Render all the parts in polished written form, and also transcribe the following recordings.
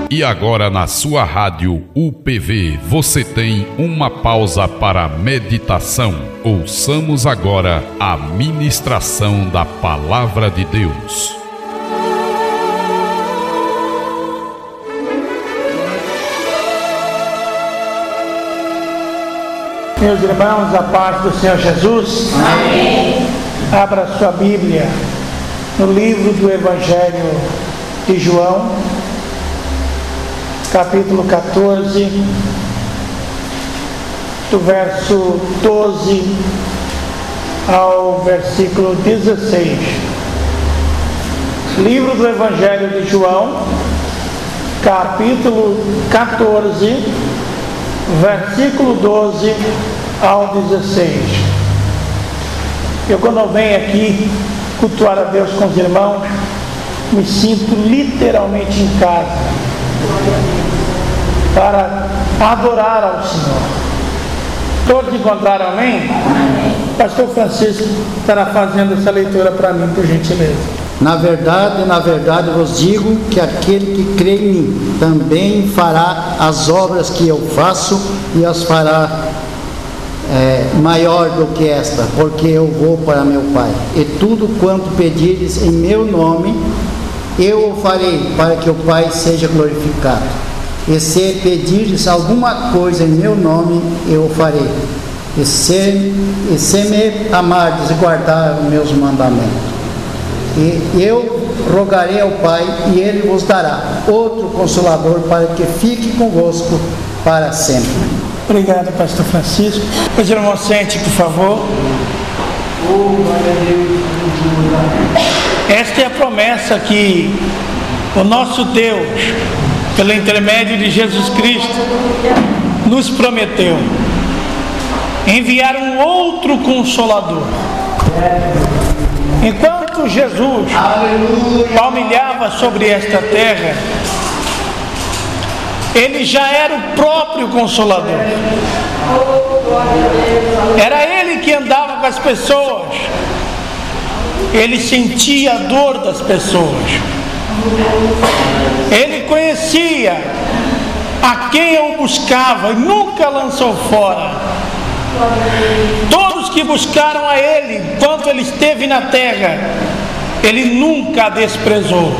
E agora na sua rádio UPV você tem uma pausa para meditação. Ouçamos agora a ministração da Palavra de Deus. Meus irmãos, a paz do Senhor Jesus. Amém. Abra sua Bíblia no livro do Evangelho de João, capítulo 14, do verso 12 ao versículo 16. Livro do Evangelho de João, capítulo 14, versículo 12 ao 16. Eu, quando venho aqui cultuar a Deus com os irmãos, me sinto literalmente em casa para adorar ao Senhor. Todos encontraram, amém? Amém. Pastor Francisco estará fazendo essa leitura para mim, por gentileza. Na verdade vos digo que aquele que crê em mim também fará as obras que eu faço e as fará maior do que esta, porque eu vou para meu Pai. E tudo quanto pedires em meu nome, eu o farei, para que o Pai seja glorificado. E se pedires alguma coisa em meu nome, eu o farei. E se me amardes e guardar os meus mandamentos, e eu rogarei ao Pai, e Ele vos dará outro Consolador, para que fique convosco para sempre. Obrigado, pastor Francisco. Os irmãos, sente, por favor. Esta é a promessa que o nosso Deus, pelo intermédio de Jesus Cristo, nos prometeu: enviar um outro Consolador. Enquanto Jesus palmilhava sobre esta terra, Ele já era o próprio Consolador. Era Ele que andava com as pessoas. Ele sentia a dor das pessoas. Ele conhecia a quem o buscava e nunca lançou fora. Todos que buscaram a Ele enquanto Ele esteve na terra, Ele nunca desprezou.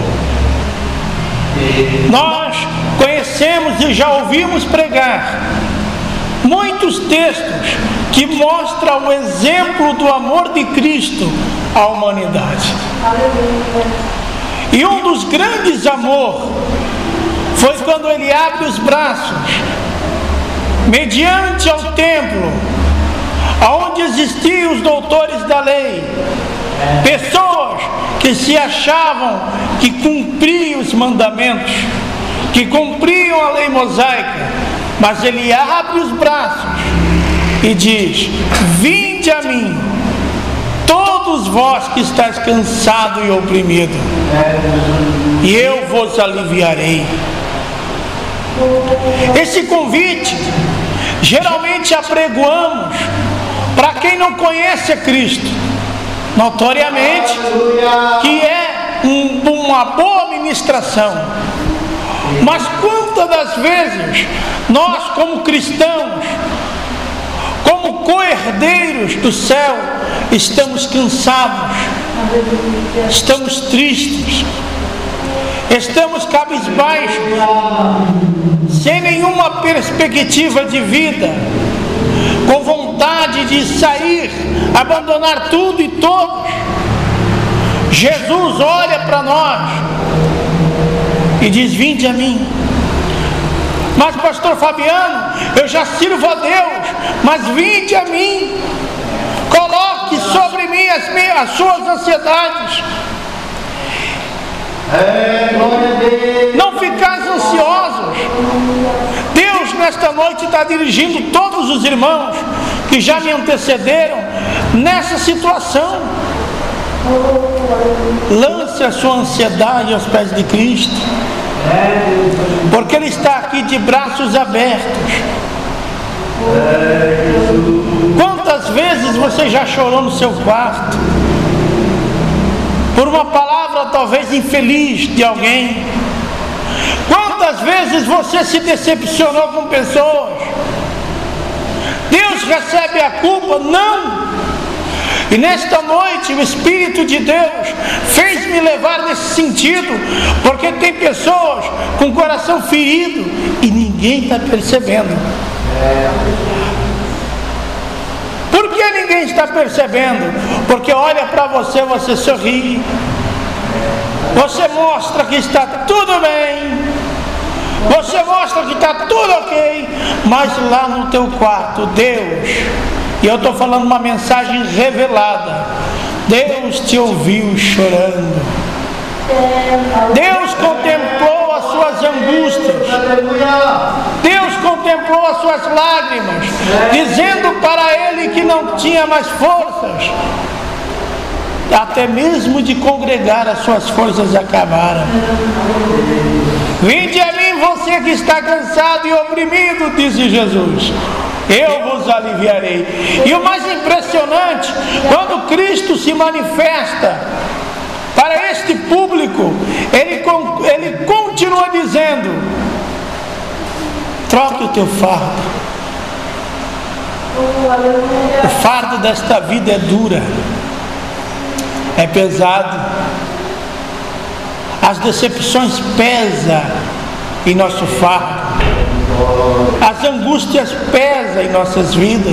Nós conhecemos e já ouvimos pregar muitos textos que mostram o exemplo do amor de Cristo à humanidade. E um dos grandes amores foi quando Ele abre os braços mediante ao templo, onde existiam os doutores da lei, pessoas que se achavam que cumpriam os mandamentos, que cumpriam a lei mosaica, mas Ele abre os braços e diz: vinde a mim, todos vós que estáis cansados e oprimidos, e eu vos aliviarei. Esse convite geralmente apregoamos para quem não conhece a Cristo, notoriamente que é uma boa ministração. Mas quantas das vezes nós, como cristãos, como co-herdeiros do céu, estamos cansados, estamos tristes, estamos cabisbaixos, sem nenhuma perspectiva de vida, com vontade de sair, abandonar tudo e todos. Jesus olha para nós e diz: vinde a mim. Mas pastor Fabiano, eu já sirvo a Deus, mas vinde a mim, coloque sobre mim as suas ansiedades. Não ficais ansiosos. Deus nesta noite está dirigindo todos os irmãos que já me antecederam nessa situação. Lance a sua ansiedade aos pés de Cristo, porque Ele está aqui de braços abertos. Quantas vezes você já chorou no seu quarto por uma palavra talvez infeliz de alguém? Quantas Quantas vezes você se decepcionou com pessoas? Deus recebe a culpa? Não! E nesta noite o Espírito de Deus fez-me levar nesse sentido, porque tem pessoas com o coração ferido e ninguém está percebendo. Por que ninguém está percebendo? Porque olha para você, você sorri, você mostra que está tudo bem, você mostra que está tudo ok, mas lá no teu quarto, Deus, e eu estou falando uma mensagem revelada, Deus te ouviu chorando, Deus contemplou as suas angústias, Deus contemplou as suas lágrimas, dizendo para ele que não tinha mais forças, até mesmo de congregar as suas forças acabaram. Vinde a mim você que está cansado e oprimido, disse Jesus, eu vos aliviarei. E o mais impressionante, quando Cristo se manifesta para este público, ele continua dizendo: troque o teu fardo. O fardo desta vida é dura, é pesado. As decepções pesam em nosso fardo, as angústias pesam em nossas vidas.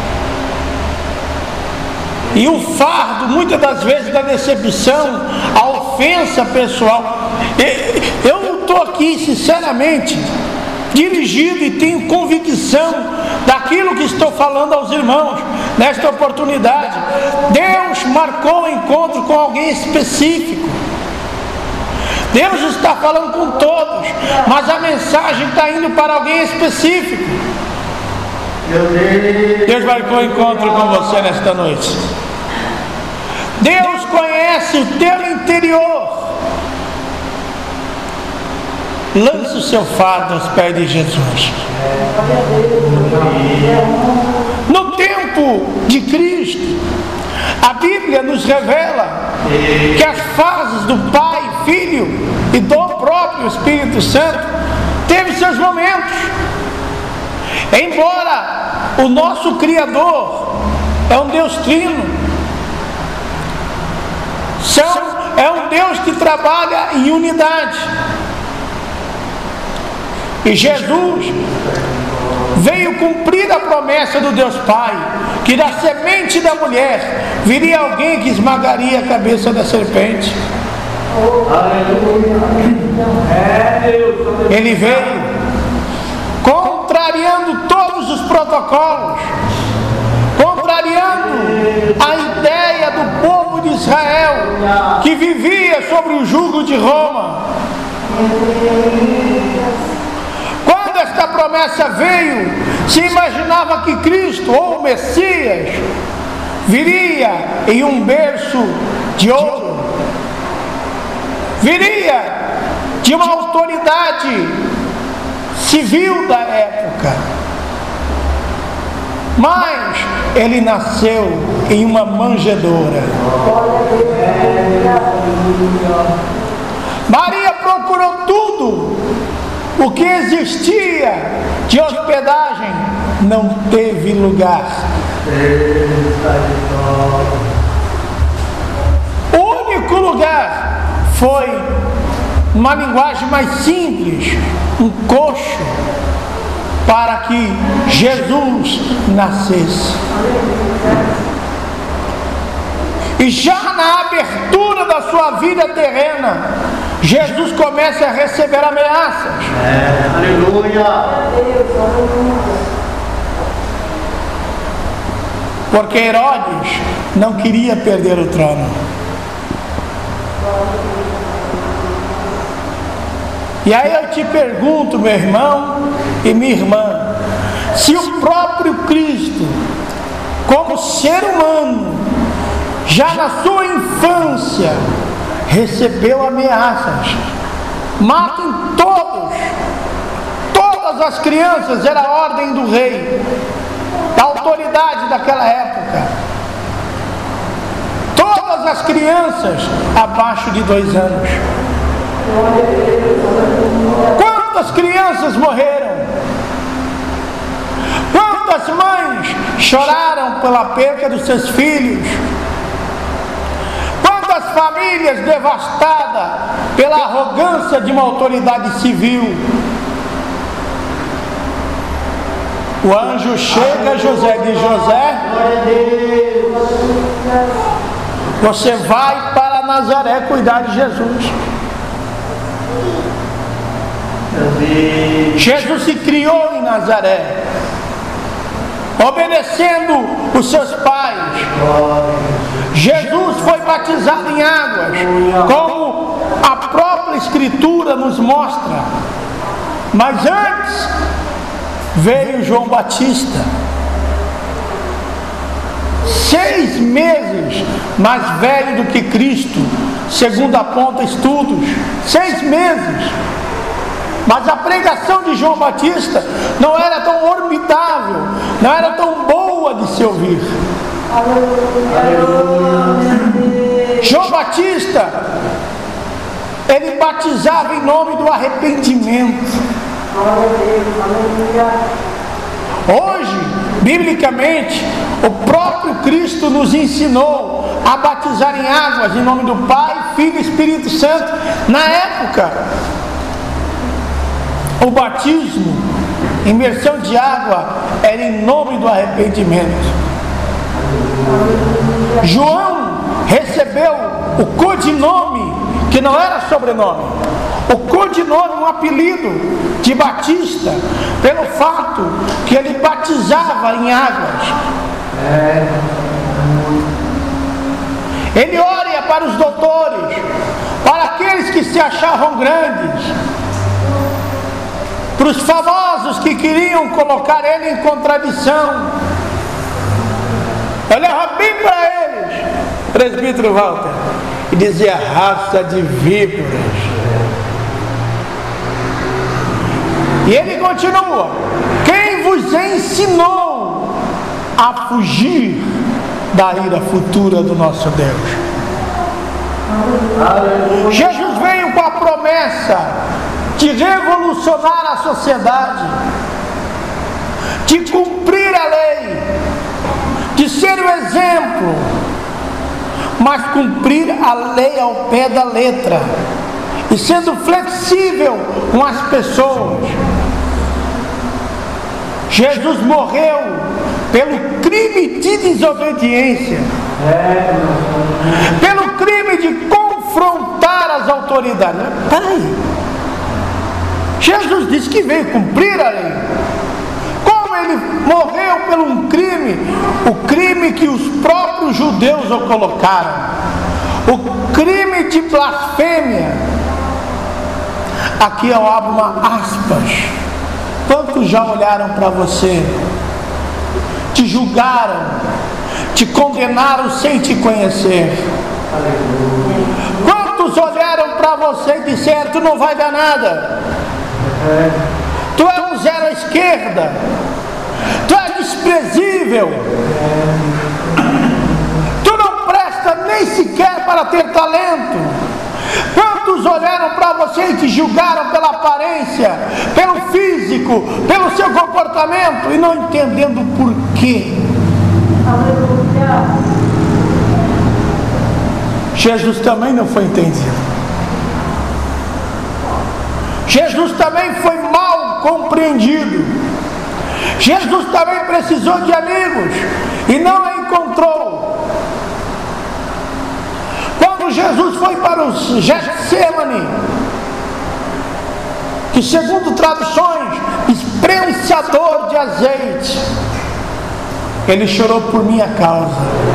E o fardo, muitas das vezes, da decepção, a ofensa pessoal. Eu estou aqui, sinceramente, dirigido e tenho convicção daquilo que estou falando aos irmãos nesta oportunidade. Deus marcou o encontro com alguém específico. Deus está falando com todos, mas a mensagem está indo para alguém específico. Deus marcou o encontro com você nesta noite. Deus conhece o teu interior. Lance o seu fardo aos pés de Jesus. No tempo de Cristo, a Bíblia nos revela que as fases do Pai, Filho e do próprio Espírito Santo teve seus momentos. Embora o nosso Criador é um Deus trino, é um Deus que trabalha em unidade. E Jesus veio cumprir a promessa do Deus Pai, que da semente da mulher viria alguém que esmagaria a cabeça da serpente. Ele veio contrariando todos os protocolos, contrariando a ideia do povo de Israel, que vivia sobre o jugo de Roma. Quando esta promessa veio, se imaginava que Cristo, ou o Messias, viria em um berço de ouro, viria de uma autoridade civil da época, mas ele nasceu em uma manjedoura. Maria procurou tudo o que existia de hospedagem, não teve lugar. O único lugar foi, uma linguagem mais simples, um coxo, para que Jesus nascesse. E já na abertura da sua vida terrena, Jesus começa a receber ameaças. Aleluia! Porque Herodes não queria perder o trono. E aí eu te pergunto, meu irmão e minha irmã, se o próprio Cristo, como ser humano, já na sua infância, recebeu ameaças: matem todas as crianças, era a ordem do rei, da autoridade daquela época. Todas as crianças abaixo de 2 anos. Quantas crianças morreram? Quantas mães choraram pela perda dos seus filhos? Quantas famílias devastadas pela arrogância de uma autoridade civil? O anjo chega a José e diz: José, você vai para Nazaré cuidar de Jesus. Jesus se criou em Nazaré, obedecendo os seus pais. Jesus foi batizado em águas, como a própria Escritura nos mostra. Mas antes veio João Batista, 6 meses mais velho do que Cristo, segundo aponta estudos. 6 meses. Mas a pregação de João Batista não era tão orbitável, não era tão boa de se ouvir. João Batista, ele batizava em nome do arrependimento. Hoje, biblicamente, o próprio Cristo nos ensinou a batizar em águas em nome do Pai, Filho e Espírito Santo. Na época, o batismo, imersão de água, era em nome do arrependimento. João recebeu o codinome, que não era sobrenome, o codinome, um apelido de Batista, pelo fato que ele batizava em águas. Ele olha para os doutores, para aqueles que se achavam grandes, para os famosos que queriam colocar ele em contradição. Olhava bem para eles, presbítero Walter, e dizia: raça de víboras. E ele continua: quem vos ensinou a fugir da ira futura do nosso Deus? Jesus veio com a promessa de revolucionar a sociedade, de cumprir a lei, de ser o exemplo, mas cumprir a lei ao pé da letra, e sendo flexível com as pessoas. Jesus morreu pelo crime de desobediência, pelo crime de confrontar as autoridades. Peraí, Jesus disse que veio cumprir a lei. Como ele morreu por um crime, o crime que os próprios judeus o colocaram, o crime de blasfêmia. Aqui eu abro uma aspas. Quantos já olharam para você, te julgaram, te condenaram sem te conhecer? Quantos olharam para você e disseram: tu não vai dar nada, tu é um zero à esquerda, tu é desprezível, tu não presta nem sequer para ter talento? Quantos olharam para você e te julgaram pela aparência, pelo físico, pelo seu comportamento, e não entendendo o porquê? Jesus também não foi entendido. Jesus também foi mal compreendido. Jesus também precisou de amigos e não a encontrou. Quando Jesus foi para o Getsemane, que segundo traduções, esprenciador de azeite, ele chorou por minha causa,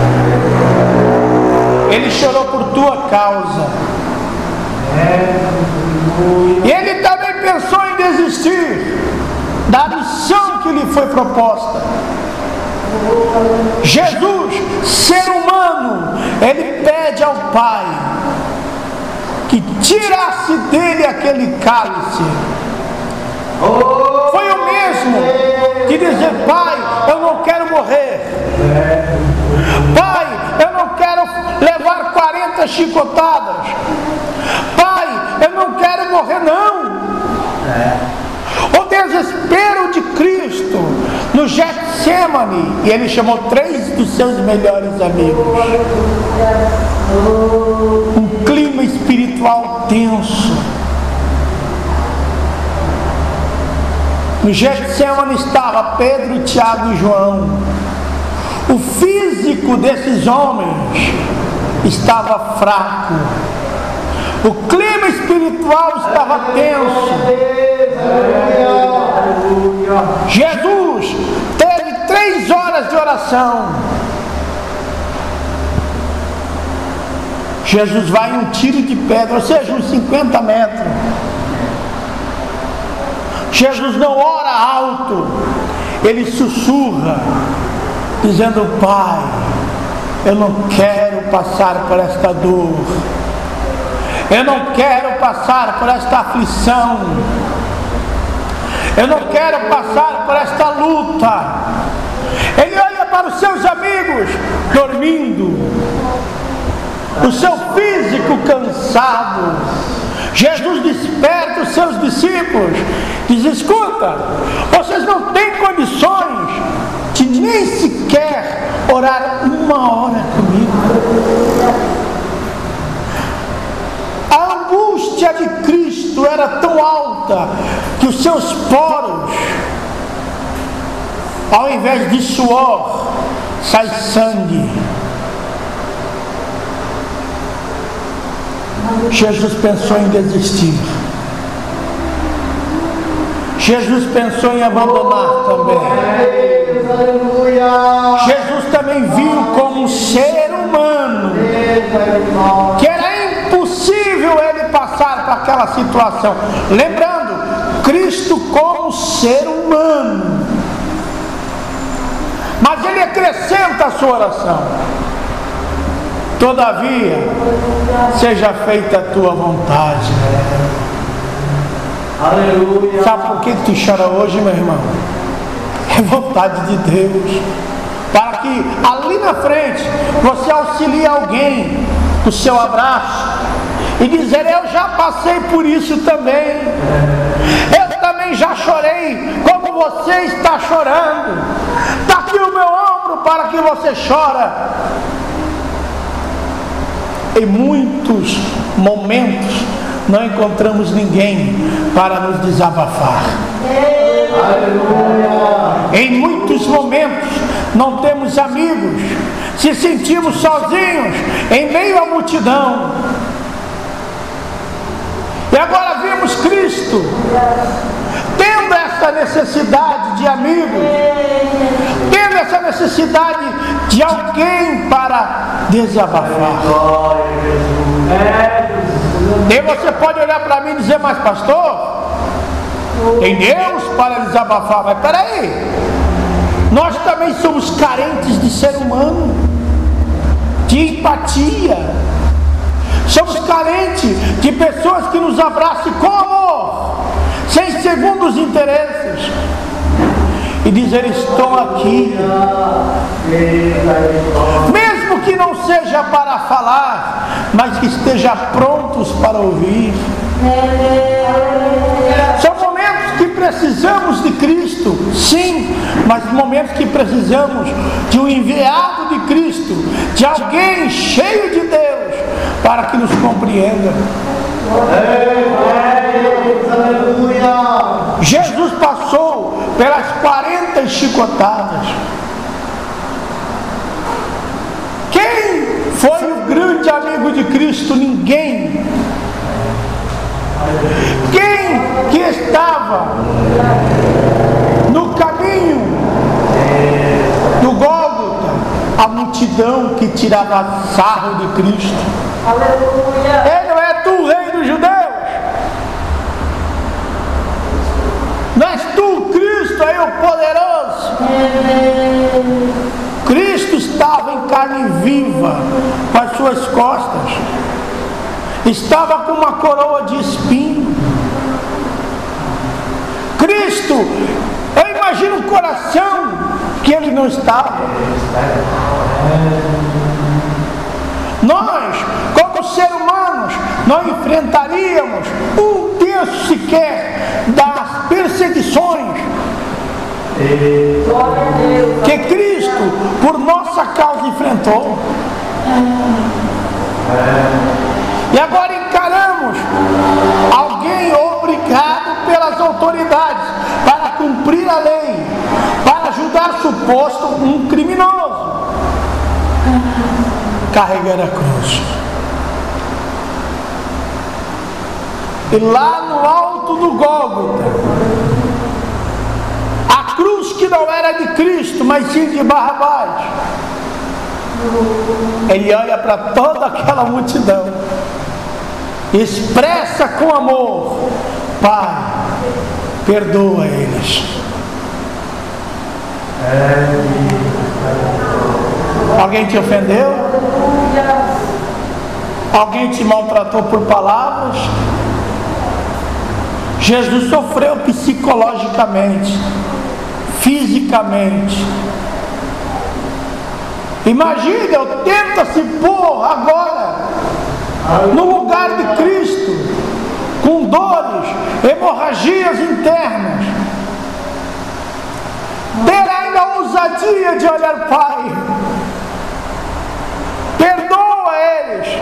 ele chorou por tua causa, e ele também pensou em desistir da missão que lhe foi proposta. Jesus, ser humano, ele pede ao Pai que tirasse dele aquele cálice. Foi o mesmo que dizer: Pai, eu não quero morrer, Pai, eu não quero levar 40 chicotadas, Pai, eu não quero morrer não. desespero de Cristo no Getsemane, e ele chamou 3 dos seus melhores amigos. Um clima espiritual tenso. No Getsemane estava Pedro, Tiago e João. O físico desses homens estava fraco. O clima espiritual estava tenso. Jesus teve 3 horas de oração. Jesus vai em um tiro de pedra, ou seja, uns 50 metros. Jesus não ora alto, ele sussurra, dizendo: Pai, eu não quero passar por esta dor, eu não quero passar por esta aflição, eu não quero passar por esta luta. Ele olha para os seus amigos dormindo, o seu físico cansado. Jesus desperta os seus discípulos, diz: escuta, vocês não têm condições de nem sequer orar 1 hora comigo. A angústia de Cristo era tão alta que os seus poros, ao invés de suor, sai sangue. Jesus pensou em desistir. Jesus pensou em abandonar também. Jesus também viu como um ser humano que era impossível ele passar por aquela situação. Lembrando, Cristo como ser humano. Mas ele acrescenta a sua oração: todavia, seja feita a tua vontade. Aleluia. Sabe por que tu chora hoje, meu irmão? É vontade de Deus, para que ali na frente você auxilie alguém com o seu abraço e dizer: eu já passei por isso também, eu também já chorei como você está chorando. Está aqui o meu ombro para que você chora. Em muitos momentos não encontramos ninguém para nos desabafar. Em muitos momentos não temos amigos, se sentimos sozinhos em meio à multidão. E agora vemos Cristo tendo essa necessidade de amigos, tendo essa necessidade de alguém para desabafar. E você pode olhar para mim e dizer: mas pastor, tem Deus para desabafar. Mas peraí, nós também somos carentes de ser humano, de empatia. Somos carentes de pessoas que nos abracem com amor, sem segundos interesses, e dizer: estou aqui, mesmo que não seja para falar, mas que esteja prontos para ouvir. São momentos que precisamos de Cristo, sim, mas momentos que precisamos de um enviado de Cristo, de alguém cheio de Deus, para que nos compreenda. Jesus passou pelas 40 chicotadas. Quem foi o grande amigo de Cristo? Ninguém. Quem que estava no caminho do Gólgota? A multidão que tirava sarro de Cristo. Ele não é tu o rei dos judeus? Não és tu o Cristo aí, o poderoso? Cristo estava em carne viva, com as suas costas, estava com uma coroa de espinho. Cristo, eu imagino um coração que ele não estava. Nós, como seres humanos, nós enfrentaríamos um tempo penso sequer das perseguições que Cristo, por nossa causa, enfrentou. E agora encaramos alguém obrigado pelas autoridades para cumprir a lei, para ajudar suposto um criminoso carregar a cruz. E lá no alto do Gólgota, a cruz que não era de Cristo, mas sim de Barrabás, ele olha para toda aquela multidão, expressa com amor: Pai, perdoa eles. Alguém te ofendeu? Alguém te maltratou por palavras? Jesus sofreu psicologicamente, fisicamente. Imagine, eu tento se pôr agora no lugar de Cristo, com dores, hemorragias internas, ter ainda a ousadia de olhar: Pai, perdoa eles.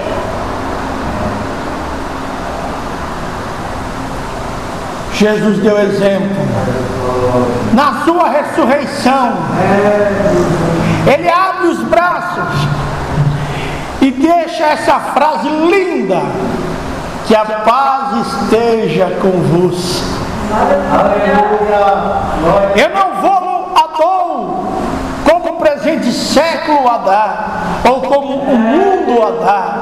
Jesus deu exemplo na sua ressurreição. Ele abre os braços e deixa essa frase linda: que a paz esteja convosco. Eu não vou a dou como o presente século a dar, ou como o mundo a dar.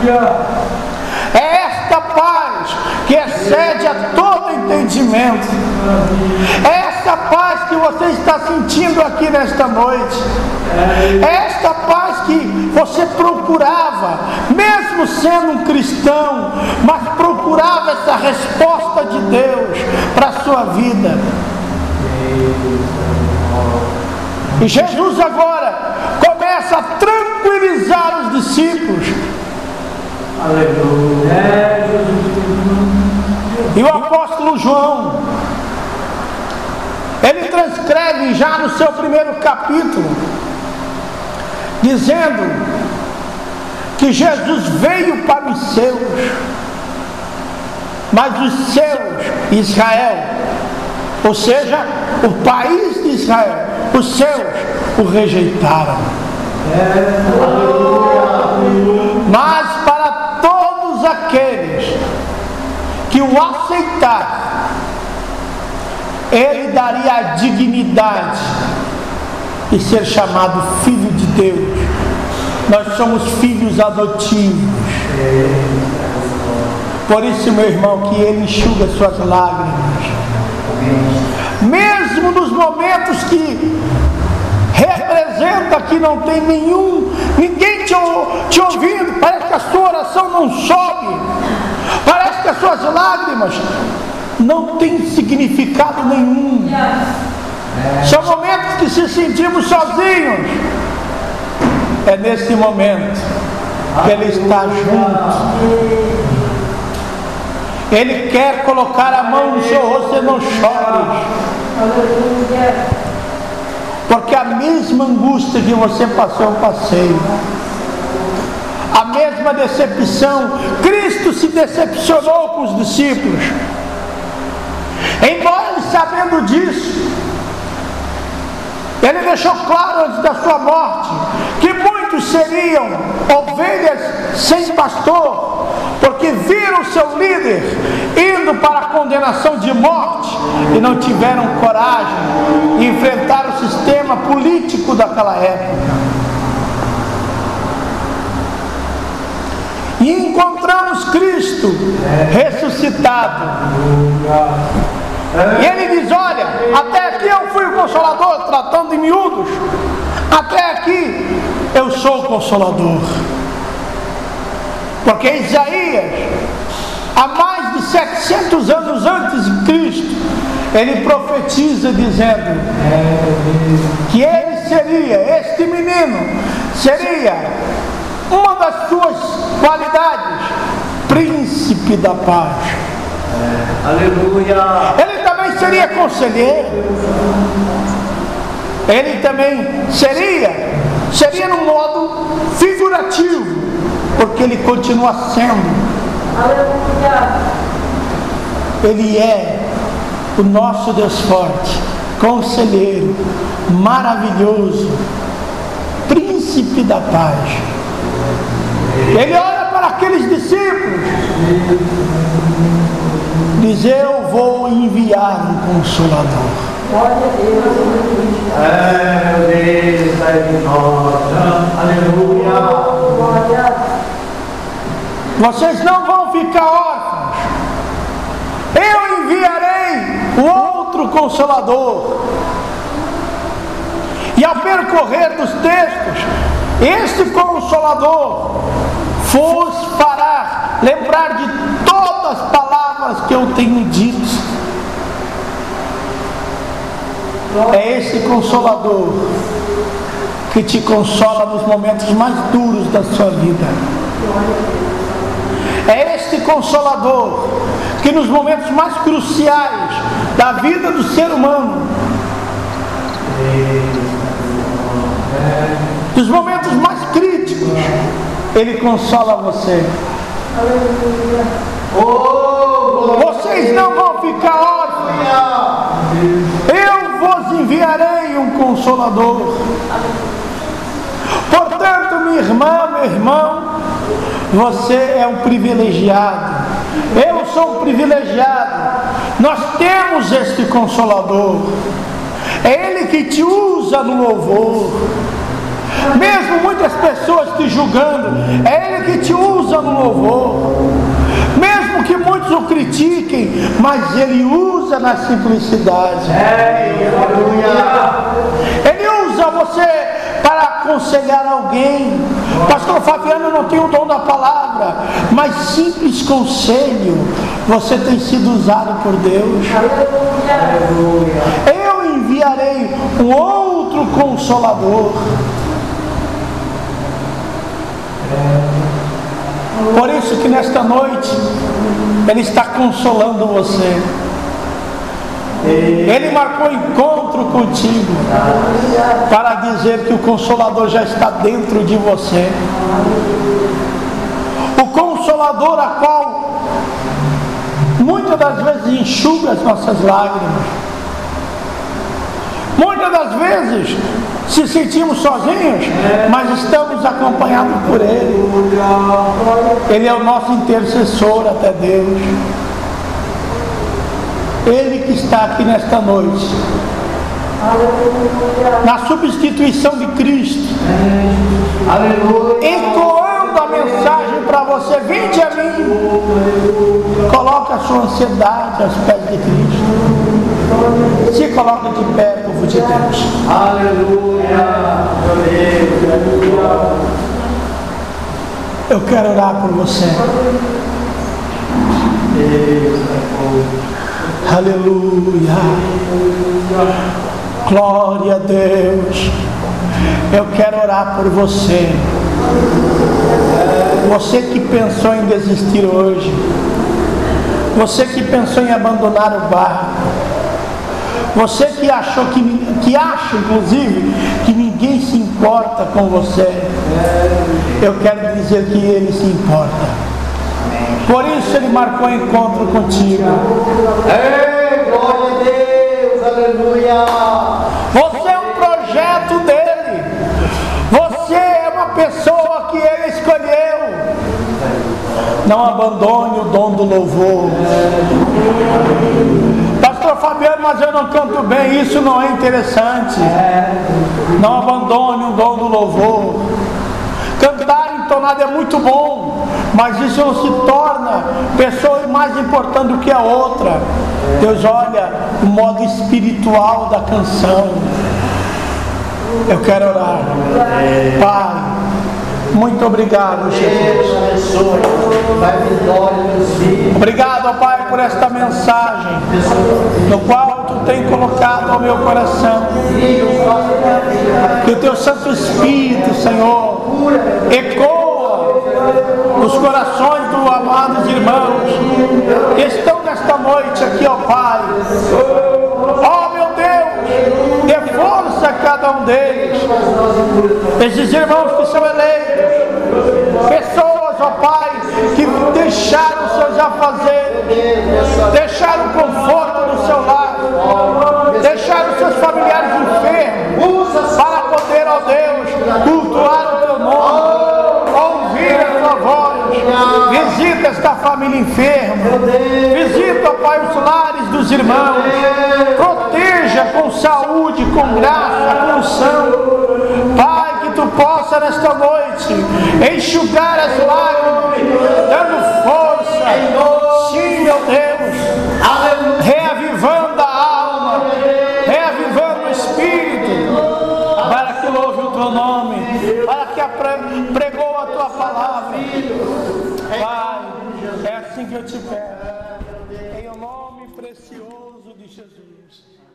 É esta paz que excede a todo entendimento. É esta paz que você está sentindo aqui nesta noite. É esta paz que você procurava, mesmo sendo um cristão, mas procurava essa resposta de Deus para a sua vida. E Jesus agora começa a tranquilizar os discípulos. Aleluia. E o apóstolo João, ele transcreve já no seu primeiro capítulo, dizendo que Jesus veio para os seus, mas os seus, Israel, ou seja, o país de Israel, os seus o rejeitaram. Mas para todos aqueles que o aceitar, ele daria a dignidade de ser chamado filho de Deus. Nós somos filhos adotivos. Por isso, meu irmão, que ele enxuga suas lágrimas, mesmo nos momentos que representa que não tem ninguém te ouvindo, parece que a sua oração não sobe, parece que as suas lágrimas não têm significado nenhum. São momentos que se sentimos sozinhos. É nesse momento que Ele está junto. Ele quer colocar a mão no seu rosto e não chore. Porque a mesma angústia que você passou, eu passei. A mesma decepção. Cristo se decepcionou com os discípulos. Embora ele, sabendo disso, ele deixou claro antes da sua morte que muitos seriam ovelhas sem pastor, porque viram seu líder indo para a condenação de morte e não tiveram coragem de enfrentar o sistema político daquela época. E encontramos Cristo ressuscitado. E ele diz: olha, até aqui eu fui o Consolador, tratando em miúdos. Até aqui eu sou o Consolador. Porque Isaías, há mais de 700 anos antes de Cristo, ele profetiza dizendo que ele seria, este menino seria uma das suas qualidades, príncipe da paz. Aleluia. Ele também seria conselheiro. Ele também seria no modo figurativo, porque ele continua sendo. Aleluia. Ele é o nosso Deus forte, conselheiro, maravilhoso, príncipe da paz. Ele olha para aqueles discípulos, diz: eu vou enviar um Consolador. Glória a Deus. Aleluia. Vocês não vão ficar órfãos. Eu enviarei o outro Consolador. E ao percorrer dos textos, este Consolador vos fará lembrar de todas as palavras que eu tenho dito. É esse Consolador que te consola nos momentos mais duros da sua vida. É este Consolador que nos momentos mais cruciais da vida do ser humano, nos momentos mais críticos, ele consola você. Vocês não vão ficar órfãos. Eu vos enviarei um Consolador. Portanto, minha irmã, meu irmão, você é um privilegiado. Eu sou um privilegiado. Nós temos este Consolador. É Ele que te usa no louvor. Mesmo muitas pessoas te julgando, é Ele que te usa no louvor. Mesmo que muitos o critiquem, mas Ele usa na simplicidade. Ele usa você para aconselhar alguém. Pastor Fabiano não tem o dom da palavra, mas simples conselho, você tem sido usado por Deus. Eu enviarei um outro Consolador. Por isso que nesta noite Ele está consolando você. Ele marcou encontro contigo para dizer que o Consolador já está dentro de você. O Consolador a qual muitas das vezes enxuga as nossas lágrimas. Muitas das vezes se sentimos sozinhos, mas estamos acompanhados por Ele. Ele é o nosso intercessor até Deus. Ele que está aqui nesta noite, na substituição de Cristo, ecoando a mensagem para você: vinde a mim. Coloca a sua ansiedade aos pés de Cristo. Se coloca de pé, povo de Deus. Aleluia. Eu quero orar por você. Aleluia. Glória a Deus. Eu quero orar por você. Você que pensou em desistir hoje. Você que pensou em abandonar o barco. Você que achou que acha inclusive que ninguém se importa com você. Eu quero dizer que Ele se importa. Por isso Ele marcou encontro contigo. Ei, glória a Deus, aleluia. Você é um projeto dele. Você é uma pessoa que Ele escolheu. Não abandone o dom do louvor. Pastor Fabiano, mas eu não canto bem. Isso não é interessante. Não abandone o dom do louvor. Cantar entonado é muito bom, mas isso não se torna pessoa mais importante do que a outra. Deus olha o modo espiritual da canção. Eu quero orar. Pai, muito obrigado, Jesus. Obrigado, Pai, por esta mensagem, no qual Tu tem colocado ao meu coração. Que o Teu Santo Espírito, Senhor, ecoa nos corações dos amados irmãos que estão nesta noite aqui, ó Pai. Ó meu Deus, dê força a cada um deles, esses irmãos que são eleitos, pessoas, ó Pai, que deixaram seus afazeres, deixaram o conforto do seu lar, deixaram seus familiares enfermos, para poder, ó Deus, cultuar o teu nome, ouvir a tua voz. Visita esta família enferma, visita, ó Pai, os lares dos irmãos, proteja com saúde, com graça, com unção, Pai, que tu possa nesta noite enxugar as lágrimas, dando força, sim, meu Deus, reavivando a alma, reavivando o espírito, para que louve o teu nome, para que pregou a tua palavra. Pai, é assim que eu te peço, em o nome precioso de Jesus.